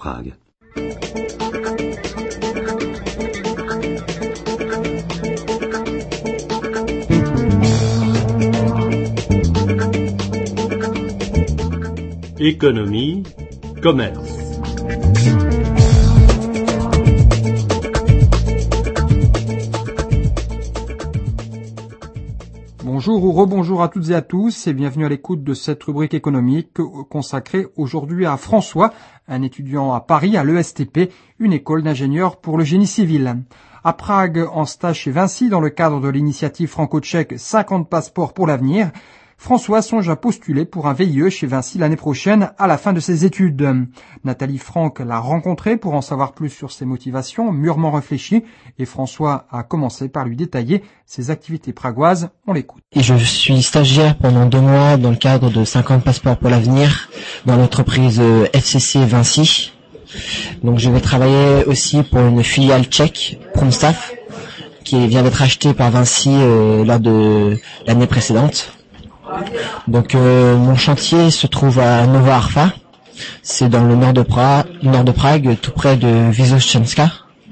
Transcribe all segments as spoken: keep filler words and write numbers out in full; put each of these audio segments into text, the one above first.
Prague. Économie, commerce. Bonjour ou rebonjour à toutes et à tous et bienvenue à l'écoute de cette rubrique économique consacrée aujourd'hui à François, un étudiant à Paris à l'E S T P, une école d'ingénieurs pour le génie civil. À Prague, en stage chez Vinci dans le cadre de l'initiative franco-tchèque cinquante passeports pour l'avenir, François songe à postuler pour un V I E chez Vinci l'année prochaine à la fin de ses études. Nathalie Franck l'a rencontré pour en savoir plus sur ses motivations mûrement réfléchies et François a commencé par lui détailler ses activités pragoises. On l'écoute. Et je suis stagiaire pendant deux mois dans le cadre de cinquante passeports pour l'avenir dans l'entreprise F C C Vinci. Donc je vais travailler aussi pour une filiale tchèque, Promstaff, qui vient d'être achetée par Vinci euh, lors de l'année précédente. Donc euh, mon chantier se trouve à Nova Arfa, c'est dans le nord de Prague, nord de Prague, tout près de Vysočenska,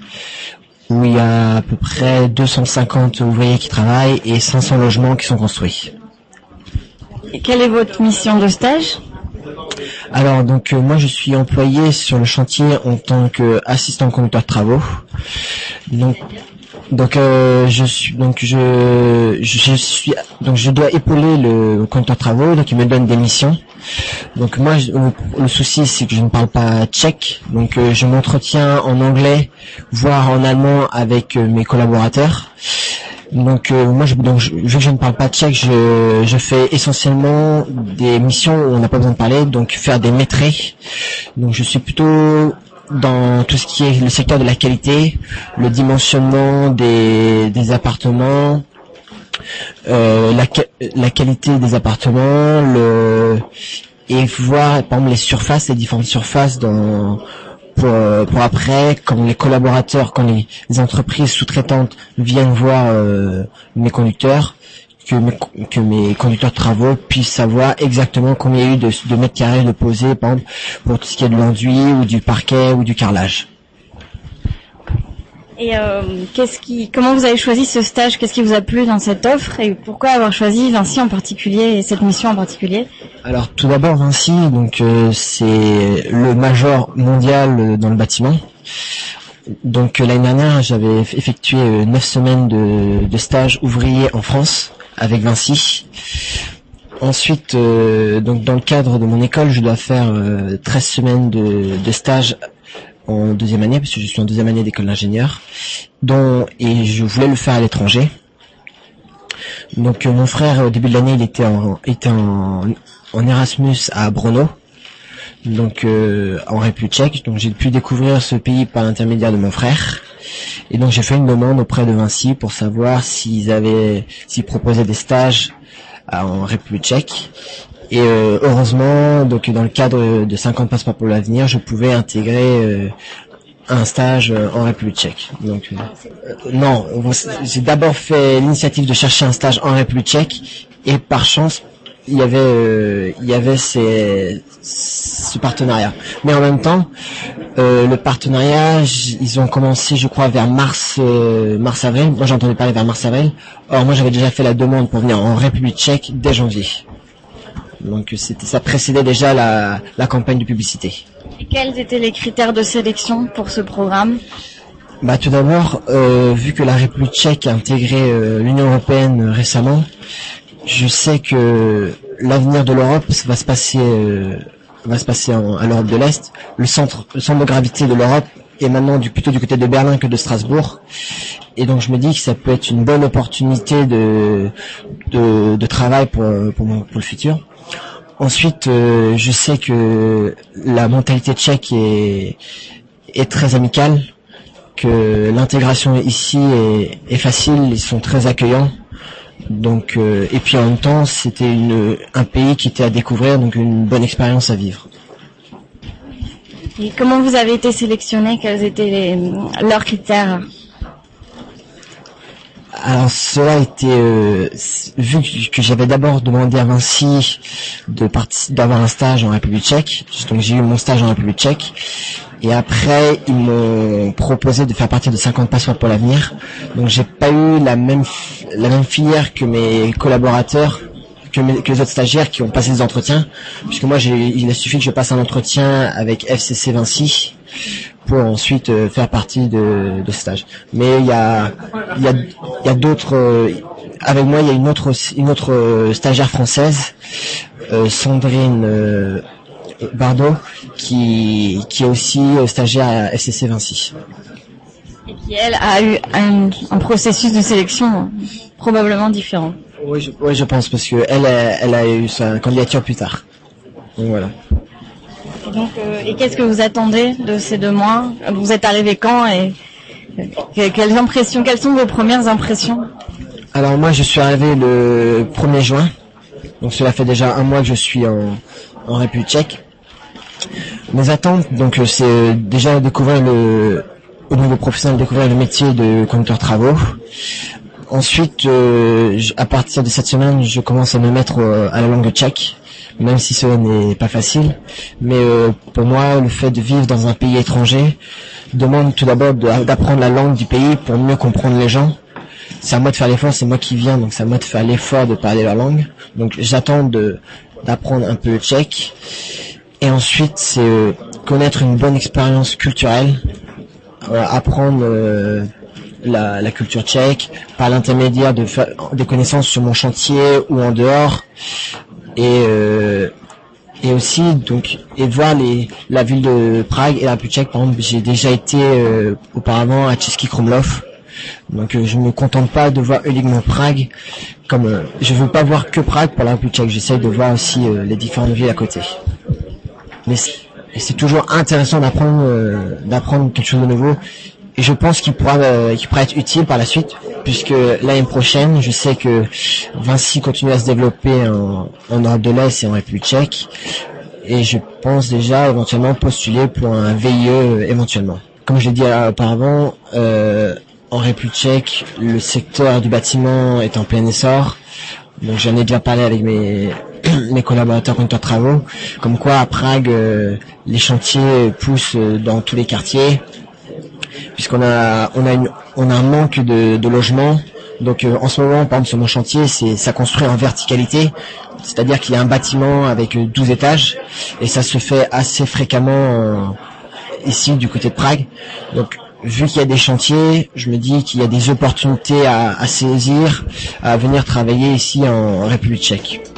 où il y a à peu près deux cent cinquante ouvriers qui travaillent et cinq cents logements qui sont construits. Et quelle est votre mission de stage ? Alors donc euh, moi je suis employé sur le chantier en tant qu'assistant conducteur de travaux. Donc Donc euh, je suis donc je je suis donc je dois épauler le conducteur de travaux donc il me donne des missions. Donc moi je, le, le souci c'est que je ne parle pas tchèque, donc euh, je m'entretiens en anglais voire en allemand avec euh, mes collaborateurs. Donc euh, moi je donc je, vu que je ne parle pas tchèque, je je fais essentiellement des missions où on n'a pas besoin de parler, donc faire des métrés. Donc je suis plutôt dans tout ce qui est le secteur de la qualité, le dimensionnement des, des appartements, euh, la, la qualité des appartements, le, et voir par exemple les surfaces, les différentes surfaces dans, pour, pour après, quand les collaborateurs, quand les, les entreprises sous-traitantes viennent voir euh, mes conducteurs, que mes, que mes conducteurs de travaux puissent savoir exactement combien il y a eu de, de mètres carrés de posés, par exemple, pour tout ce qui est de l'enduit ou du parquet ou du carrelage. Et euh, qu'est-ce qui, comment vous avez choisi ce stage ? Qu'est-ce qui vous a plu dans cette offre et pourquoi avoir choisi Vinci en particulier et cette mission en particulier ? Alors tout d'abord Vinci, donc euh, c'est le major mondial dans le bâtiment. Donc euh, l'année dernière, j'avais effectué euh, neuf semaines de, de stage ouvrier en France avec Vinci. Ensuite, euh, donc dans le cadre de mon école, je dois faire euh, treize semaines de, de stage en deuxième année, parce que je suis en deuxième année d'école d'ingénieur, dont et je voulais le faire à l'étranger. Donc euh, mon frère au début de l'année, il était en était en, en Erasmus à Brno, donc euh, en République tchèque. Donc j'ai pu découvrir ce pays par l'intermédiaire de mon frère. Et donc j'ai fait une demande auprès de Vinci pour savoir s'ils avaient, s'ils proposaient des stages en République tchèque. Et euh, heureusement, donc dans le cadre de cinquante passeports pour l'avenir, je pouvais intégrer euh, un stage en République tchèque. Donc euh, non, j'ai d'abord fait l'initiative de chercher un stage en République tchèque et par chance il y avait euh, il y avait ces, ce partenariat. Mais en même temps, euh, le partenariat, ils ont commencé, je crois, vers mars, euh, mars avril. Moi, j'ai entendu parler vers mars avril. Or, moi, j'avais déjà fait la demande pour venir en République tchèque dès janvier. Donc, c'était, ça précédait déjà la, la campagne de publicité. Et quels étaient les critères de sélection pour ce programme ? Bah, tout d'abord, euh, vu que la République tchèque a intégré euh, l'Union européenne récemment, je sais que l'avenir de l'Europe va se passer, euh, va se passer en, à l'Europe de l'Est. Le centre, le centre de gravité de l'Europe est maintenant du, plutôt du côté de Berlin que de Strasbourg. Et donc je me dis que ça peut être une bonne opportunité de, de, de travail pour, pour, mon, pour le futur. Ensuite, euh, je sais que la mentalité tchèque est, est très amicale, que l'intégration ici est, est facile, ils sont très accueillants. Donc euh, et puis en même temps c'était une un pays qui était à découvrir, donc une bonne expérience à vivre. Et comment vous avez été sélectionné ? Quels étaient les, leurs critères ? Alors cela a été euh, vu que j'avais d'abord demandé à Vinci de parti- d'avoir un stage en République tchèque, donc j'ai eu mon stage en République tchèque, et après ils m'ont proposé de faire partie de cinquante passeports pour l'avenir. Donc j'ai pas eu la même la même filière que mes collaborateurs, que, mes, que les autres stagiaires qui ont passé des entretiens, puisque moi j'ai, il a suffi que je passe un entretien avec F C C Vinci pour ensuite euh, faire partie de, de stage. Mais il y a, il y a, il y a d'autres. Euh, avec moi, il y a une autre, une autre euh, stagiaire française, euh, Sandrine euh, Bardot, qui, qui est aussi euh, stagiaire à F C C Vinci. Et qui elle a eu un, un processus de sélection probablement différent. Oui, je, oui, je pense parce que elle, a, elle a eu sa candidature plus tard. Donc voilà. Et donc, euh, et qu'est-ce que vous attendez de ces deux mois? Vous êtes arrivé quand et euh, quelles impressions, quelles sont vos premières impressions? Alors moi, je suis arrivé le premier juin, donc cela fait déjà un mois que je suis en, en République tchèque. Mes attentes, donc c'est déjà découvrir le, au niveau professionnel, découvrir le métier de conducteur travaux. Ensuite, euh, à partir de cette semaine, je commence à me mettre euh, à la langue tchèque, même si cela n'est pas facile. Mais euh, pour moi, le fait de vivre dans un pays étranger demande tout d'abord de, d'apprendre la langue du pays pour mieux comprendre les gens. C'est à moi de faire l'effort, c'est moi qui viens, donc c'est à moi de faire l'effort de parler leur langue. Donc j'attends de d'apprendre un peu le tchèque. Et ensuite, c'est euh, connaître une bonne expérience culturelle, euh, apprendre euh, la, la culture tchèque par l'intermédiaire de faire des connaissances sur mon chantier ou en dehors. Et euh, et aussi donc et voir les la ville de Prague et la République tchèque. Par exemple, j'ai déjà été euh, auparavant à Český Krumlov, donc euh, je me contente pas de voir uniquement Prague, comme euh, je veux pas voir que Prague pour la République tchèque, j'essaye de voir aussi euh, les différentes villes à côté. Mais c'est, et c'est toujours intéressant d'apprendre euh, d'apprendre quelque chose de nouveau, et je pense qu'il pourra euh, qu'il pourra être utile par la suite, puisque l'année prochaine, je sais que Vinci continue à se développer en, en Europe de l'Est et en République tchèque, et je pense déjà éventuellement postuler pour un V I E éventuellement. Comme je l'ai dit auparavant, euh, en République tchèque, le secteur du bâtiment est en plein essor. Donc j'en ai déjà parlé avec mes mes collaborateurs conducteurs de travaux, comme quoi à Prague, euh, les chantiers poussent dans tous les quartiers, puisqu'on a on a une on a un manque de, de logements. Donc euh, en ce moment, par exemple sur mon chantier, c'est ça construit en verticalité, c'est-à-dire qu'il y a un bâtiment avec douze étages, et ça se fait assez fréquemment euh, ici du côté de Prague. Donc vu qu'il y a des chantiers, je me dis qu'il y a des opportunités à, à saisir, à venir travailler ici en, en République tchèque.